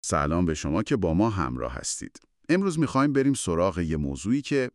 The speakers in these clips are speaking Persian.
سلام به شما که با ما همراه هستید. امروز میخوایم بریم سراغ یه موضوعی که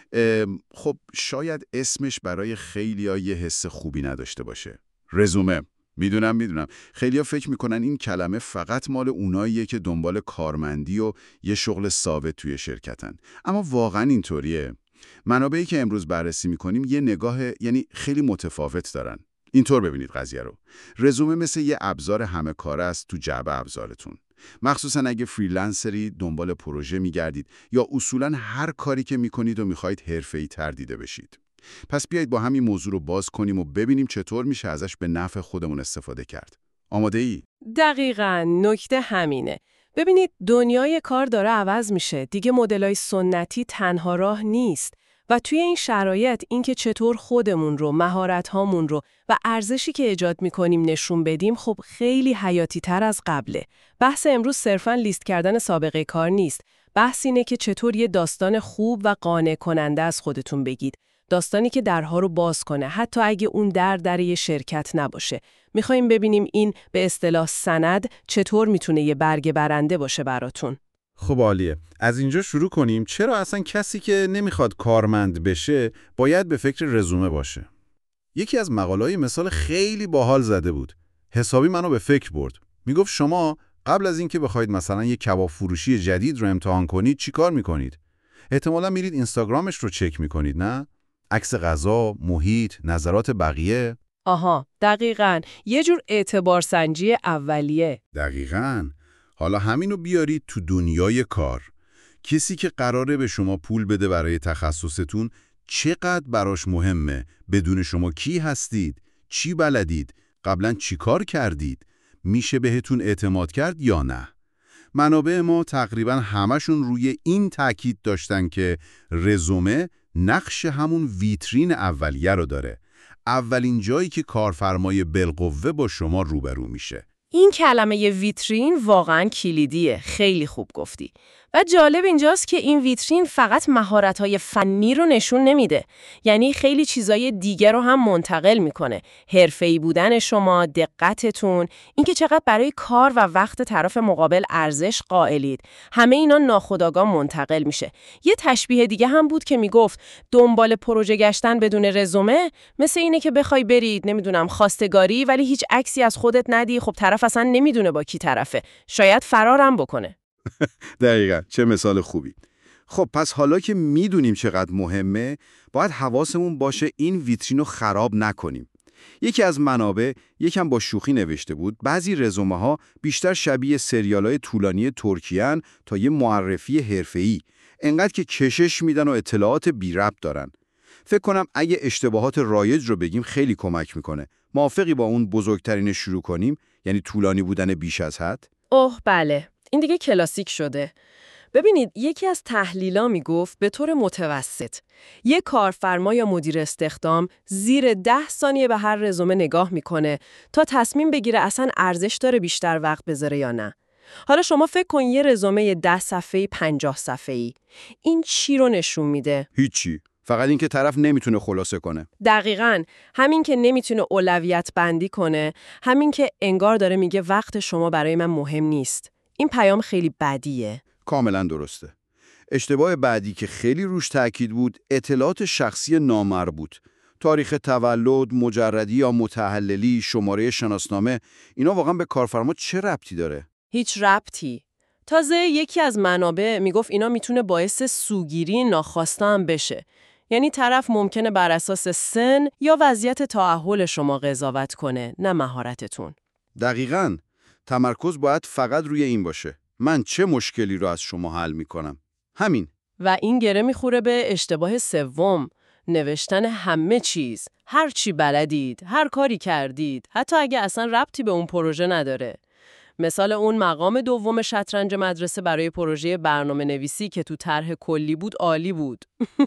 خب شاید اسمش برای خیلیا یه حس خوبی نداشته باشه. رزومه. میدونم. خیلیا فکر میکنن این کلمه فقط مال اوناییه که دنبال کارمندی و یه شغل ثابت توی شرکتن. اما واقعا اینطوریه. منابعی که امروز بررسی میکنیم یه نگاه خیلی متفاوت دارن. اینطور ببینید قضیه رو. رزومه مثل یه ابزار همه کاره است تو جعبه ابزارتون. مخصوصا اگه فریلنسری دنبال پروژه میگردید یا اصولا هر کاری که میکنید و میخواید حرفه‌ای تر دیده بشید. پس بیایید با همین موضوع رو باز کنیم و ببینیم چطور میشه ازش به نفع خودمون استفاده کرد. آماده ای؟ دقیقاً، نکته همینه. ببینید دنیای کار داره عوض میشه. دیگه مدلای سنتی تنها راه نیست. و توی این شرایط اینکه چطور خودمون رو، مهارت‌هامون رو و ارزشی که ایجاد می‌کنیم نشون بدیم خب خیلی حیاتی تر از قبله. بحث امروز صرفاً لیست کردن سابقه کار نیست. بحث اینه که چطور یه داستان خوب و قانع کننده از خودتون بگید. داستانی که درها رو باز کنه، حتی اگه اون در یه شرکت نباشه. می‌خوایم ببینیم این به اصطلاح سند چطور میتونه یه برگ برنده باشه براتون. خب عالیه. از اینجا شروع کنیم. چرا اصلا کسی که نمیخواد کارمند بشه باید به فکر رزومه باشه؟ یکی از مقاله‌های مثال خیلی باحال زده بود. حسابی منو به فکر برد. میگفت شما قبل از اینکه بخواید مثلا یک کباب فروشی جدید رو امتحان کنید چیکار میکنید؟ احتمالاً میرید اینستاگرامش رو چک میکنید، نه؟ عکس غذا، محیط، نظرات بقیه. آها، دقیقاً. یه جور اعتبار سنجی اولیه. دقیقاً. حالا همینو بیارید تو دنیای کار. کسی که قراره به شما پول بده برای تخصصتون چقدر براش مهمه بدون شما کی هستید، چی بلدید، قبلا چی کار کردید، میشه بهتون اعتماد کرد یا نه. منابع ما تقریبا همشون روی این تاکید داشتن که رزومه نقش همون ویترین اولیه رو داره. اولین جایی که کارفرمای بالقوه با شما روبرو میشه. این کلمه ویترین واقعاً کلیدیه. خیلی خوب گفتی. و جالب اینجاست که این ویترین فقط مهارت‌های فنی رو نشون نمیده. یعنی خیلی چیزای دیگه رو هم منتقل میکنه. حرفه‌ای بودن شما، دقتتون، اینکه چقدر برای کار و وقت طرف مقابل ارزش قائلید. همه اینا ناخودآگاه منتقل میشه. یه تشبیه دیگه هم بود که میگفت دنبال پروژه گشتن بدون رزومه مثل اینه که بخوای برید نمیدونم خواستگاری ولی هیچ عکسی از خودت ندی. خب طرف اصلا نمیدونه با کی طرفه. شاید فرارم بکنه. دقیقاً. چه مثال خوبی. خب پس حالا که میدونیم چقدر مهمه، باید حواسمون باشه این ویترین رو خراب نکنیم. یکی از منابع یکم با شوخی نوشته بود بعضی رزومه ها بیشتر شبیه سریال‌های طولانی ترکیه‌ان تا یه معرفی حرفه‌ای، انقدر که کشش میدن و اطلاعات بی ربط دارن. فکر کنم اگه اشتباهات رایج رو بگیم خیلی کمک میکنه. موافقی با اون بزرگترین شروع کنیم؟ یعنی طولانی بودن بیش از حد؟ اوه بله، این دیگه کلاسیک شده. ببینید یکی از تحلیلا میگفت به طور متوسط یک کارفرما یا مدیر استخدام زیر 10 ثانیه به هر رزومه نگاه میکنه تا تصمیم بگیره اصلا ارزش داره بیشتر وقت بذاره یا نه. حالا شما فکر کن یه رزومه 10 صفحه‌ای 50 صفحه‌ای. این چی رو نشون میده؟ هیچی. فقط اینکه طرف نمیتونه خلاصه کنه. دقیقاً. همین که نمیتونه اولویت بندی کنه، همین که انگار داره میگه وقت شما برای من مهم نیست. این پیام خیلی بدیه. کاملا درسته. اشتباه بعدی که خیلی روش تاکید بود، اطلاعات شخصی نامربوط. تاریخ تولد، مجردی یا متحللی، شماره شناسنامه، اینا واقعا به کارفرما چه ربطی داره؟ هیچ ربطی. تازه یکی از منابع میگفت اینا میتونه باعث سوگیری ناخواسته هم بشه. یعنی طرف ممکنه بر اساس سن یا وضعیت تأهل شما قضاوت کنه، نه مهارتتون. دقیقاً. تمرکز باید فقط روی این باشه. من چه مشکلی رو از شما حل میکنم؟ همین. و این گره میخوره به اشتباه سوم، نوشتن همه چیز. هر چی بلدید، هر کاری کردید، حتی اگه اصلا ربطی به اون پروژه نداره. مثال اون مقام دوم شطرنج مدرسه برای پروژه برنامه نویسی که تو طرح کلی بود عالی بود.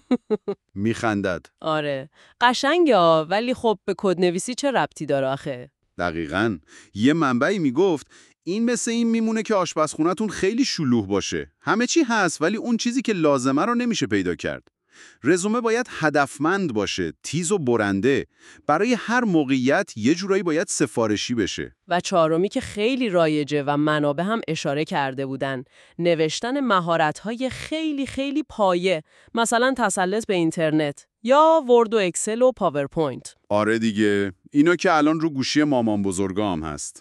میخندد. آره، قشنگه ولی خب به کدنویسی چه ربطی داره آخه؟ دقیقاً. یه منبعی میگفت این مثل این میمونه که آشپزخونه‌تون خیلی شلوغ باشه. همه چی هست ولی اون چیزی که لازمه رو نمیشه پیدا کرد. رزومه باید هدفمند باشه، تیز و برنده. برای هر موقعیت یه جورایی باید سفارشی بشه. و چهارمی که خیلی رایجه و منابع هم اشاره کرده بودن، نوشتن مهارت‌های خیلی خیلی پایه، مثلا تسلط به اینترنت یا ورد و اکسل و پاورپوینت. آره دیگه، اینا که الان رو گوشی مامان بزرگا هم هست.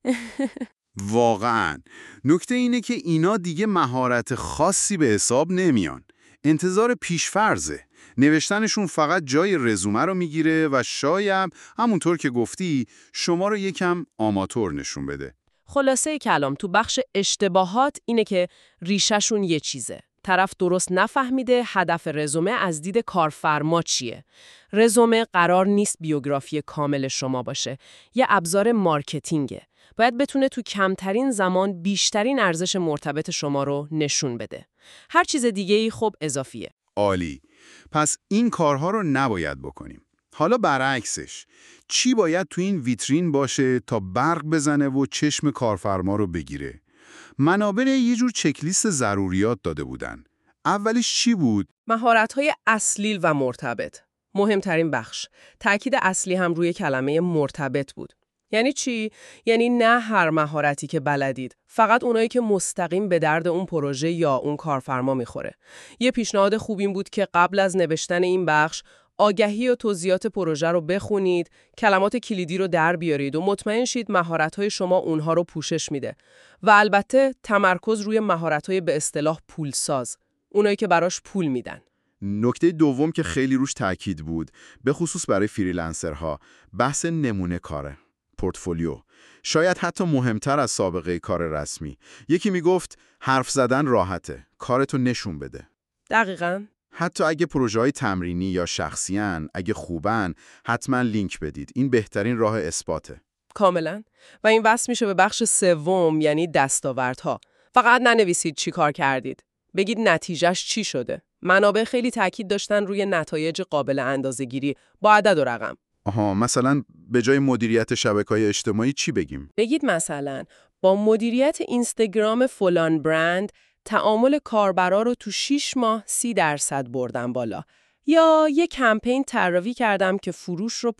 واقعاً. نکته اینه که اینا دیگه مهارت خاصی به حساب نمیان. انتظار پیشفرضه. نوشتنشون فقط جای رزومه رو میگیره و شاید همونطور که گفتی شما رو یکم آماتور نشون بده. خلاصه کلام تو بخش اشتباهات اینه که ریشه‌شون یه چیزه. طرف درست نفهمیده هدف رزومه از دید کارفرما چیه. رزومه قرار نیست بیوگرافی کامل شما باشه. یه ابزار مارکتینگه. باید بتونه تو کمترین زمان بیشترین ارزش مرتبط شما رو نشون بده. هر چیز دیگه‌ای خب اضافیه. عالی. پس این کارها رو نباید بکنیم. حالا برعکسش، چی باید تو این ویترین باشه تا برق بزنه و چشم کارفرما رو بگیره؟ منابع یه جور چکلیست ضروریات داده بودن. اولیش چی بود؟ مهارت‌های اصلیل و مرتبط. مهمترین بخش. تأکید اصلی هم روی کلمه مرتبط بود. یعنی چی؟ یعنی نه هر مهارتی که بلدید، فقط اونایی که مستقیم به درد اون پروژه یا اون کارفرما میخوره. یه پیشنهاد خوب این بود که قبل از نوشتن این بخش، آگهی و توضیحات پروژه رو بخونید، کلمات کلیدی رو در بیارید و مطمئن شید مهارت‌های شما اونها رو پوشش میده. و البته تمرکز روی مهارت‌های به اصطلاح پولساز، اونایی که براش پول میدن. نکته دوم که خیلی روش تاکید بود، به خصوص برای فریلنسرها، بحث نمونه کاره. پورتفولیو. شاید حتی مهمتر از سابقه کار رسمی. یکی میگفت حرف زدن راحته، کارتو نشون بده. دقیقاً. حتی اگه پروژه‌های تمرینی یا شخصیان، اگه خوبن، حتما لینک بدید. این بهترین راه اثباته. کاملاً. و این وصل میشه به بخش سوم، یعنی دستاوردها. فقط ننویسید چی کار کردید. بگید نتیجهش چی شده. منابع خیلی تاکید داشتن روی نتایج قابل اندازه‌گیری با عدد و رقم. آها، مثلا به جای مدیریت شبکه‌های اجتماعی چی بگیم؟ بگید مثلا با مدیریت اینستاگرام فلان برند تعامل کاربرا رو تو 6 ماه 30% بردم بالا. یا یه کمپین طراحی کردم که فروش رو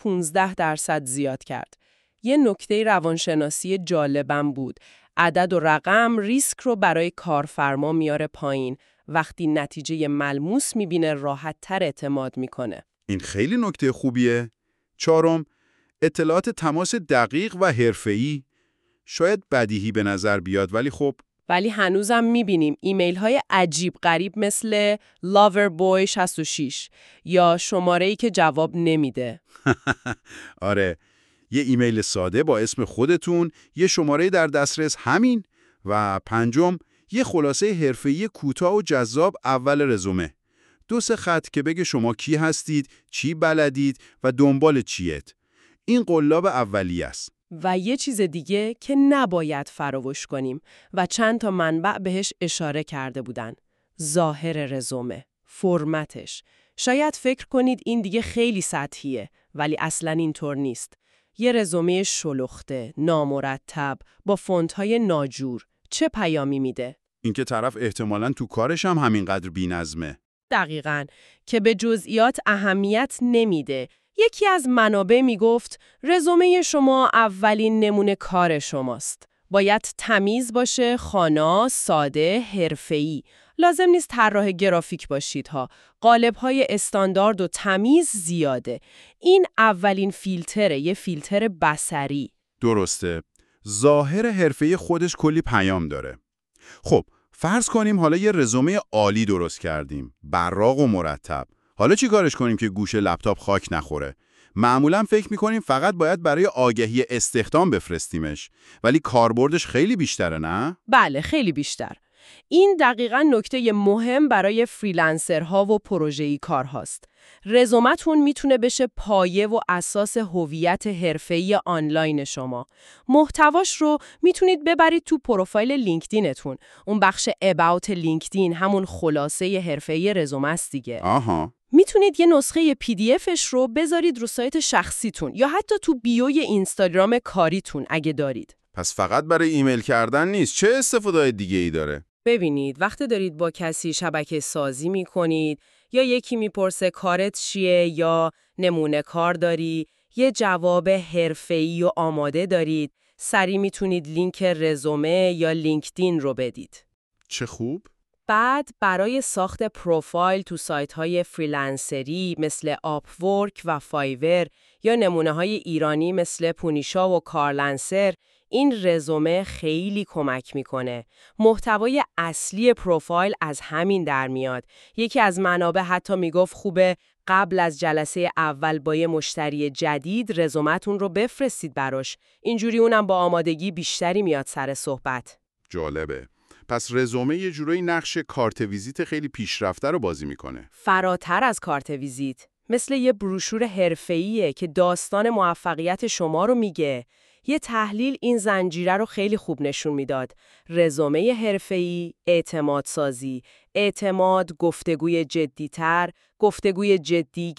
15% زیاد کرد. یه نکته روانشناسی جالبم بود. عدد و رقم ریسک رو برای کارفرما میاره پایین. وقتی نتیجه ملموس میبینه راحت‌تر اعتماد میکنه. این خیلی نکته خوبیه. چهارم، اطلاعات تماس دقیق و حرفه‌ای. شاید بدیهی به نظر بیاد ولی هنوزم میبینیم ایمیل های عجیب غریب مثل loverboy66 یا شماره‌ای که جواب نمیده. آره، یه ایمیل ساده با اسم خودتون، یه شماره در دسترس همین و پنجم، یه خلاصه حرفه‌ای کوتاه و جذاب اول رزومه. 2-3 خط که بگه شما کی هستید، چی بلدید و دنبال چیت. این قلاب اولیه است. و یه چیز دیگه که نباید فراموش کنیم و چند تا منبع بهش اشاره کرده بودن. ظاهر رزومه، فرمتش. شاید فکر کنید این دیگه خیلی سطحیه، ولی اصلاً اینطور نیست. یه رزومه شلوخته، نامرتب، با فونت‌های ناجور، چه پیامی میده؟ اینکه طرف احتمالاً تو کارش هم همینقدر بی‌نظمه. دقیقاً، که به جزئیات اهمیت نمیده. یکی از منابع میگفت رزومه شما اولین نمونه کار شماست. باید تمیز باشه، خانا، ساده، حرفه‌ای. لازم نیست طراح گرافیک باشید ها. قالب‌های استاندارد و تمیز زیاده. این اولین فیلتره، یه فیلتر بصری. درسته. ظاهر حرفه‌ای خودش کلی پیام داره. خب، فرض کنیم حالا یه رزومه عالی درست کردیم، براق و مرتب. حالا چی کارش کنیم که گوش لپتاپ خاک نخوره؟ معمولا فکر میکنیم فقط باید برای آگهی استخدام بفرستیمش، ولی کاربردش خیلی بیشتره، نه؟ بله، خیلی بیشتر. این دقیقاً نکته مهم برای فریلنسرها و پروژه‌ای کارهاست. رزومتون میتونه بشه پایه و اساس هویت حرفه‌ای آنلاین شما. محتواش رو میتونید ببرید تو پروفایل لینکدینتون. اون بخش about لینکدین همون خلاصه حرفه‌ای رزومه است دیگه. آها. میتونید یه نسخه PDFش رو بذارید رو سایت شخصیتون یا حتی تو بیوی اینستاگرام کاریتون اگه دارید. پس فقط برای ایمیل کردن نیست، چه استفاده دیگه ای داره؟ ببینید، وقتی دارید با کسی شبکه سازی می‌کنید یا یکی میپرسه کارت چیه یا نمونه کار داری، یه جواب حرفه‌ای و آماده دارید، سریع میتونید لینک رزومه یا لینکدین رو بدید. چه خوب. بعد برای ساخت پروفایل تو سایت‌های فریلنسری مثل آپورک و فایور یا نمونه‌های ایرانی مثل پونیشا و کارلنسر، این رزومه خیلی کمک میکنه. محتوای اصلی پروفایل از همین در میاد. یکی از منابع حتی میگفت خوبه قبل از جلسه اول با یه مشتری جدید رزومتون رو بفرستید براش. اینجوری اونم با آمادگی بیشتری میاد سر صحبت. جالبه. پس رزومه یه جورایی نقش کارت ویزیت خیلی پیشرفته رو بازی میکنه. فراتر از کارت ویزیت، مثل یه بروشور حرفه‌ایه که داستان موفقیت شما رو میگه. یه تحلیل این زنجیره رو خیلی خوب نشون میداد. رزومه حرفه‌ای، اعتماد سازی، اعتماد، گفتگوی جدی‌تر، گفتگوی جدی،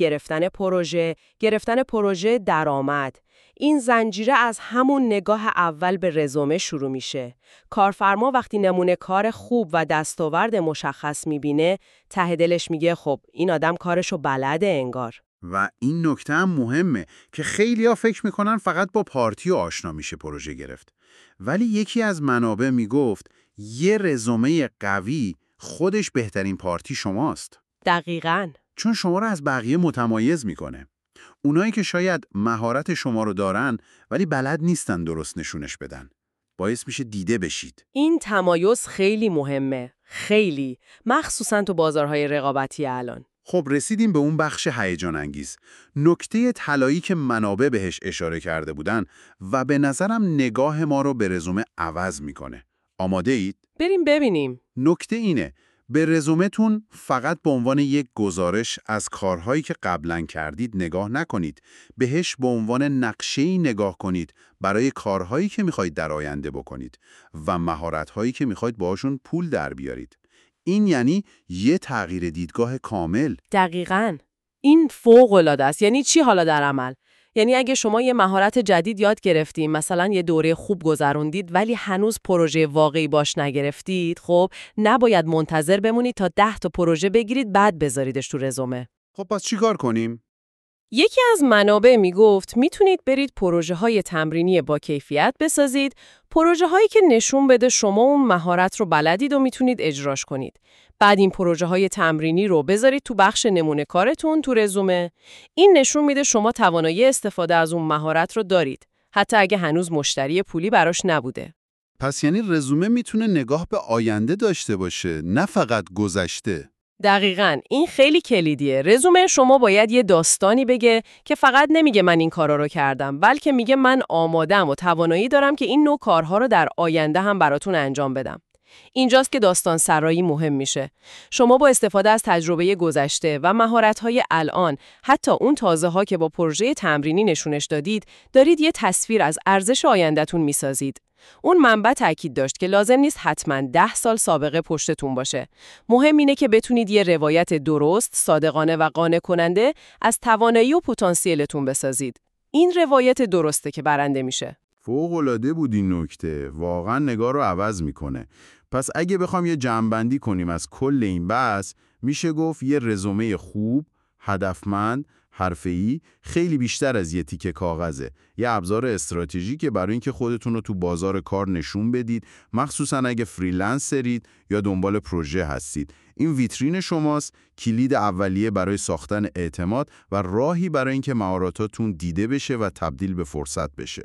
گرفتن پروژه درآمد. این زنجیره از همون نگاه اول به رزومه شروع میشه. کارفرما وقتی نمونه کار خوب و دستاورد مشخص میبینه، ته دلش میگه خب این آدم کارشو بلده انگار. و این نکته هم مهمه که خیلی‌ها فکر میکنن فقط با پارتی و آشنا میشه پروژه گرفت. ولی یکی از منابع میگفت یه رزومه قوی خودش بهترین پارتی شماست. دقیقاً. چون شما رو از بقیه متمایز میکنه. اونایی که شاید مهارت شما رو دارن ولی بلد نیستن درست نشونش بدن. باعث میشه دیده بشید. این تمایز خیلی مهمه. خیلی. مخصوصاً تو بازارهای رقابتی الان. خب رسیدیم به اون بخش هیجان انگیز. نکته طلایی که منابع بهش اشاره کرده بودن و به نظرم نگاه ما رو به رزومه عوض میکنه. آماده اید؟ بریم ببینیم. نکته اینه، به رزومتون فقط به عنوان یک گزارش از کارهایی که قبلاً کردید نگاه نکنید. بهش به عنوان نقشه‌ای نگاه کنید برای کارهایی که میخواید در آینده بکنید و مهارت‌هایی که میخواید باهاشون پول در بیارید. این یعنی یه تغییر دیدگاه کامل. دقیقاً. این فوق‌العاده است. یعنی چی حالا در عمل؟ یعنی اگه شما یه مهارت جدید یاد گرفتید، مثلا یه دوره خوب گذروندید ولی هنوز پروژه واقعی باش نگرفتید، خب نباید منتظر بمونید تا 10 تا پروژه بگیرید بعد بذاریدش تو رزومه. خب پس چی کار کنیم؟ یکی از منابع میگفت میتونید برید پروژه‌های تمرینی با کیفیت بسازید، پروژه‌هایی که نشون بده شما اون مهارت رو بلدید و میتونید اجراش کنید. بعد این پروژه‌های تمرینی رو بذارید تو بخش نمونه کارتون تو رزومه. این نشون میده شما توانایی استفاده از اون مهارت رو دارید، حتی اگه هنوز مشتری پولی براش نبوده. پس یعنی رزومه میتونه نگاه به آینده داشته باشه، نه فقط گذشته. دقیقاً، این خیلی کلیدیه. رزومه شما باید یه داستانی بگه که فقط نمیگه من این کارا رو کردم، بلکه میگه من آماده‌ام و توانایی دارم که این نوع کارها رو در آینده هم براتون انجام بدم. اینجاست که داستان سرایی مهم میشه. شما با استفاده از تجربه گذشته و مهارت‌های الان، حتی اون تازه‌ها که با پروژه تمرینی نشونش دادید، دارید یه تصویر از ارزش آینده‌تون میسازید. اون منبع تاکید داشت که لازم نیست حتما 10 سال سابقه پشتتون باشه. مهم اینه که بتونید یه روایت درست، صادقانه و قانع کننده از توانایی و پتانسیلتون بسازید. این روایت درسته که برنده میشه. فوق‌العاده بود این نکته. واقعا نگاه رو عوض میکنه. پس اگه بخوام یه جمع‌بندی کنیم از کل این بحث، میشه گفت یه رزومه خوب، هدفمند، حرفه‌ای خیلی بیشتر از یه تیکه کاغذه. یه ابزار استراتژیکه برای اینکه خودتون رو تو بازار کار نشون بدید، مخصوصا اگه فریلنسرید یا دنبال پروژه هستید. این ویترین شماست، کلید اولیه برای ساختن اعتماد و راهی برای اینکه مهارتاتون دیده بشه و تبدیل به فرصت بشه.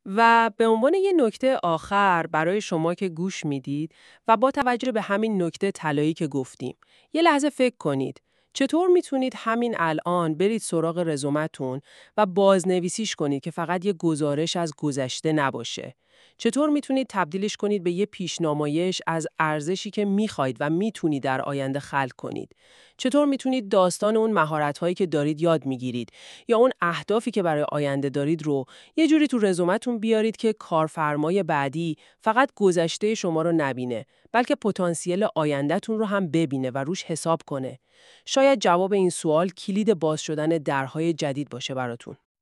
و به عنوان یه نکته آخر برای شما که گوش میدید و با توجه به همین نکته طلایی که گفتیم، یه لحظه فکر کنید. چطور میتونید همین الان برید سراغ رزومتون و بازنویسیش کنید که فقط یه گزارش از گذشته نباشه؟ چطور میتونید تبدیلش کنید به یه پیشنمایش از ارزشی که میخواید و میتونید در آینده خلق کنید؟ چطور میتونید داستان اون مهارت‌هایی که دارید یاد میگیرید یا اون اهدافی که برای آینده دارید رو یه جوری تو رزومتون بیارید که کارفرمای بعدی فقط گذشته شما رو نبینه، بلکه پتانسیل آینده‌تون رو هم ببینه و روش حساب کنه؟ شاید جواب این سوال کلید باز شدن درهای جدید باشه براتون.